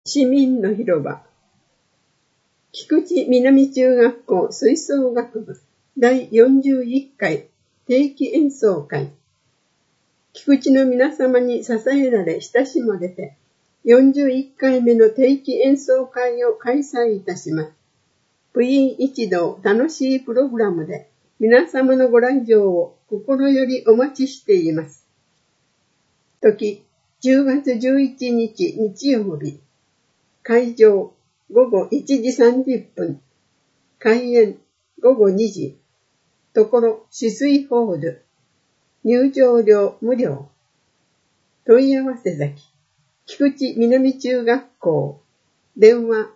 市民の広場。菊池南中学校吹奏楽部第41回定期演奏会。菊池の皆様に支えられ親しまれて41回目の定期演奏会を開催いたします。部員一同楽しいプログラムで皆様のご来場を心よりお待ちしています。時、10月11日日曜日。会場、午後1時30分。開演、午後2時。ところ、止水ホール。入場料無料。問い合わせ先、菊池南中学校。電話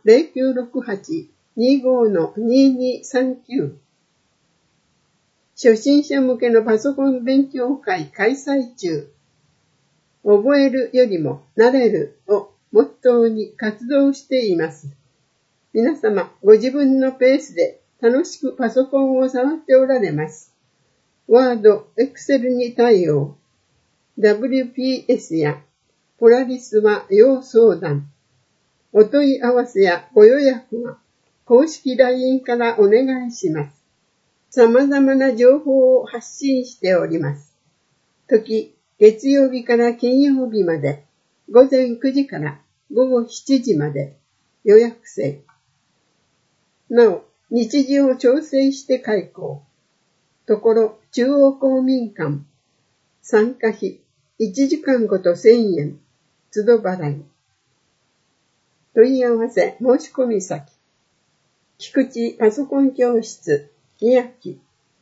0968-25-2239。初心者向けのパソコン勉強会開催中。覚えるよりも慣れるをモットーに活動しています。皆様、ご自分のペースで楽しくパソコンを触っておられます。ワード、エクセルに対応。WPS やポラリスは要相談。お問い合わせやご予約は公式 LINE からお願いします。様々な情報を発信しております。時、月曜日から金曜日まで、午前9時から午後7時まで予約制。なお、日時を調整して開講。ところ、中央公民館。参加費、1時間ごと1000円。都度払い。問い合わせ、申し込み先。菊池パソコン教室、宮城。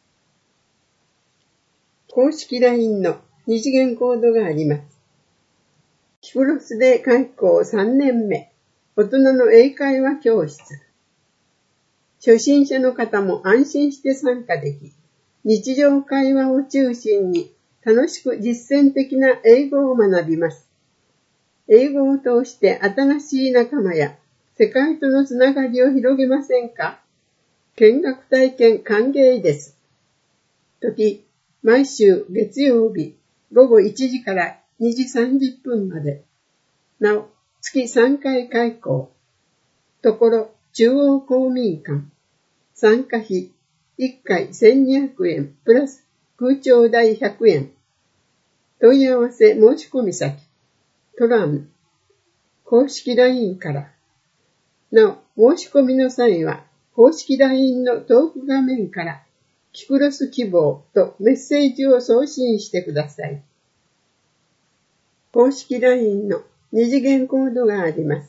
公式 LINE の二次元コードがあります。キプロスで開校3年目、大人の英会話教室。初心者の方も安心して参加でき、日常会話を中心に楽しく実践的な英語を学びます。英語を通して新しい仲間や世界とのつながりを広げませんか？見学体験歓迎です。時、毎週月曜日午後1時から2時30分まで。なお、月3回開講。ところ、中央公民館。参加費、1回1200円プラス空調代100円。問い合わせ申し込み先。トラン。公式 LINE から。なお、申し込みの際は、公式 LINE のトーク画面から、キプロス希望とメッセージを送信してください。公式 LINE の二次元コードがあります。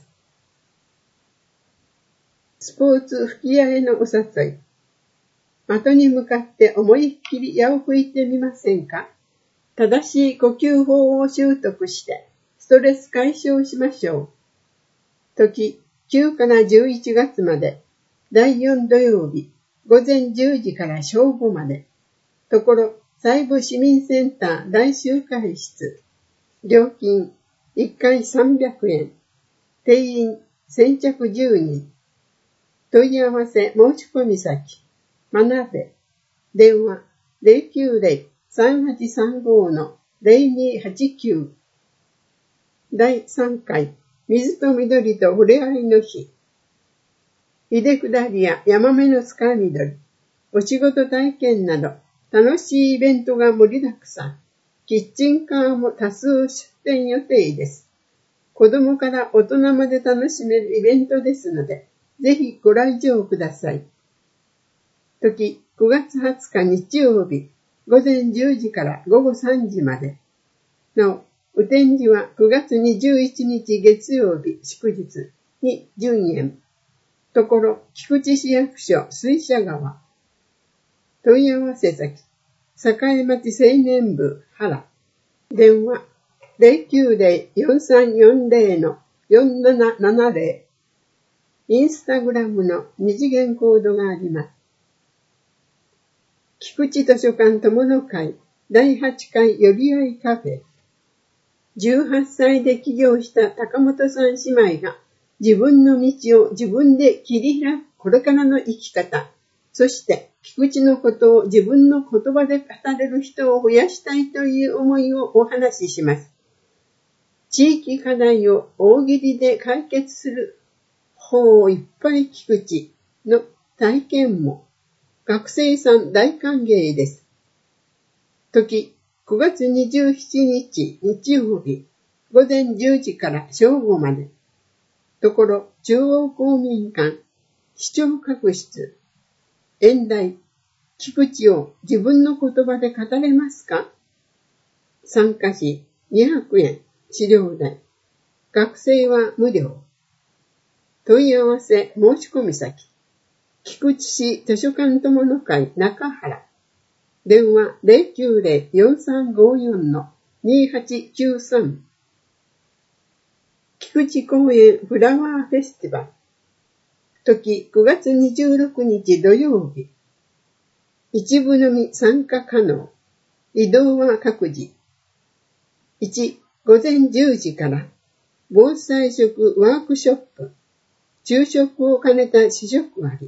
スポーツ吹き矢へのお誘い。的に向かって思いっきり矢を吹いてみませんか？正しい呼吸法を習得してストレス解消しましょう。時、9から11月まで、第4土曜日、午前10時から正午まで。ところ、西部市民センター大集会室。料金、1回300円。定員、先着10人。問い合わせ申し込み先。学べ。電話、090-3835-0289。第3回、水と緑と触れ合いの日。秀下りやヤマメのつかみ取り、お仕事体験など、楽しいイベントが盛りだくさん。キッチンカーも多数出店予定です。子供から大人まで楽しめるイベントですので、ぜひご来場ください。時、9月20日日曜日、午前10時から午後3時まで。なお、雨天時は9月21日月曜日祝日に順延。ところ、菊池市役所水車川。問い合わせ先、栄町青年部原。電話、090-4340-4770。インスタグラムの二次元コードがあります。菊池図書館友の会第8回寄り合いカフェ。18歳で起業した高本さん姉妹が自分の道を自分で切り開くこれからの生き方、そして菊池のことを自分の言葉で語れる人を増やしたいという思いをお話しします。 地域課題を大喜利で解決する方をいっぱい聞くちの体験も学生さん大歓迎です。時9月27日日曜日午前10時から正午まで。ところ中央公民館市長閣室演題菊池を自分の言葉で語れますか？参加費200円資料代。学生は無料。問い合わせ申し込み先菊池市図書館友の会中原。電話 090-4354-2893。菊池公園フラワーフェスティバル。時9月26日土曜日。一部のみ参加可能。移動は各自。1、午前10時から防災食ワークショップ。昼食を兼ねた試食割。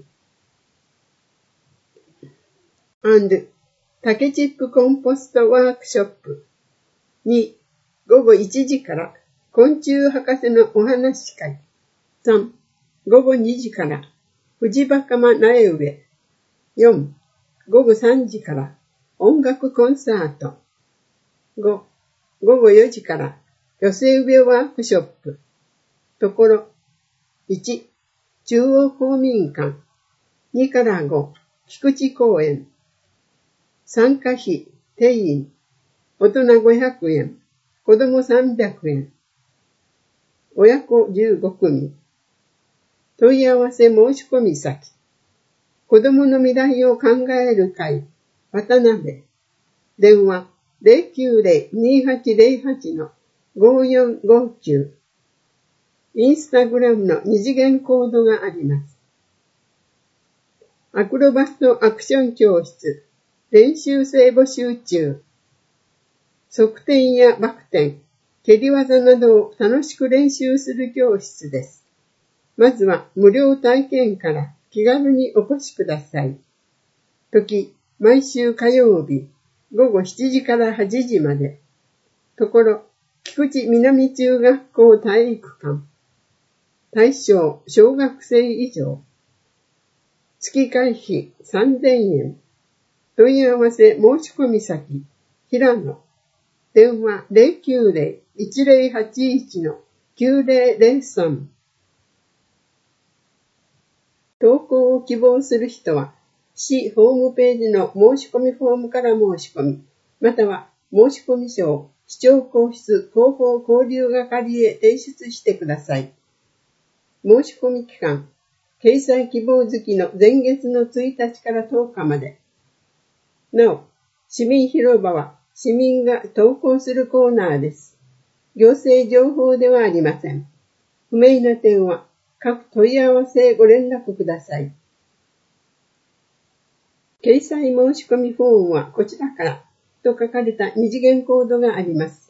竹チップコンポストワークショップ。2、午後1時から昆虫博士のお話会。3、午後2時から藤袴苗植え。4、午後3時から音楽コンサート。5、午後4時から寄せ植えワークショップ。ところ、1、中央公民館。2から5、菊池公園。参加費、定員。大人500円。子供300円。親子15組。問い合わせ申し込み先。子供の未来を考える会。渡辺。電話 090-2808-5459。インスタグラムの二次元コードがあります。アクロバットアクション教室。練習生募集中。側転やバク転、蹴り技などを楽しく練習する教室です。まずは無料体験から気軽にお越しください。時、毎週火曜日、午後7時から8時まで。ところ、菊池南中学校体育館。対象、小学生以上。月会費3000円。問い合わせ申し込み先、平野。電話 090-1081-9003。投稿を希望する人は、市ホームページの申し込みフォームから申し込み、または申し込み書を市長公室広報交流係へ提出してください。申し込み期間、掲載希望月の前月の1日から10日まで。なお、市民広場は市民が投稿するコーナーです。行政情報ではありません。不明な点は各問い合わせご連絡ください。掲載申し込みフォームはこちらからと書かれた二次元コードがあります。